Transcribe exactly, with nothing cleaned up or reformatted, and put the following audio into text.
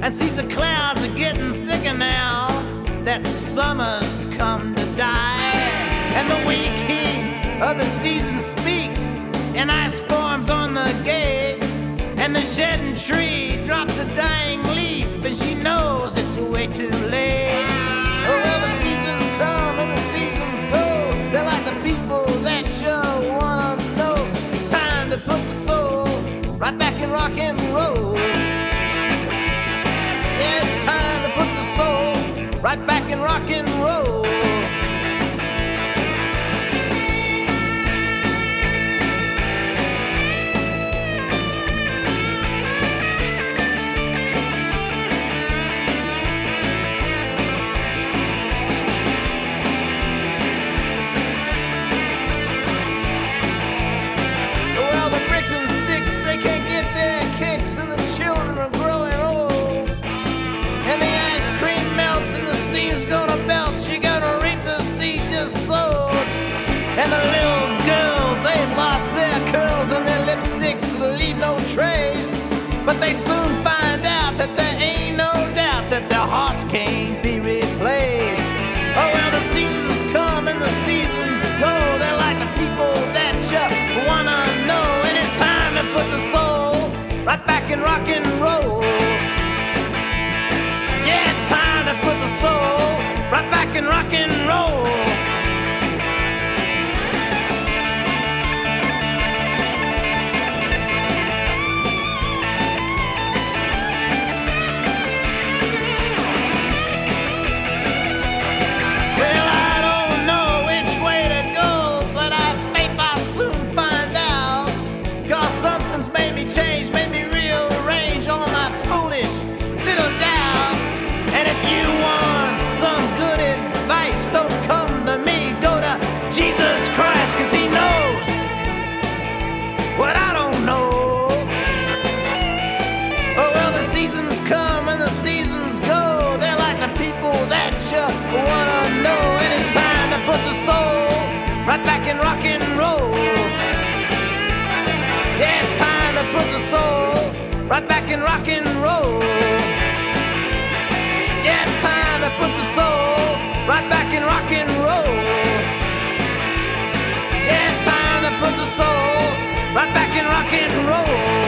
and sees the clouds are getting thicker now, that summer's come to die. And the weak heat of the season speaks, and ice forms on the gate, and the shedding tree drops a dying leaf, and she knows it's way too late. Oh, well, the seasons come and the seasons go, they're like the people that you wanna know. It's time to put the soul right back in rock and roll. Yeah, it's time to put the soul right back in rock and roll. And the little girls, they've lost their curls and their lipsticks leave no trace. But they soon find out that there ain't no doubt that their hearts can't be replaced. Oh, well, the seasons come and the seasons go, they're like the people that you wanna know. And it's time to put the soul right back in rock and roll. Yeah, it's time to put the soul right back in rock and roll. Wanna know, and it's time to put the soul right back in rock and roll. Yeah, it's time to put the soul right back in rock and roll. Yeah, it's time to put the soul right back in rock and roll. Yeah, it's time to put the soul right back in rock and roll.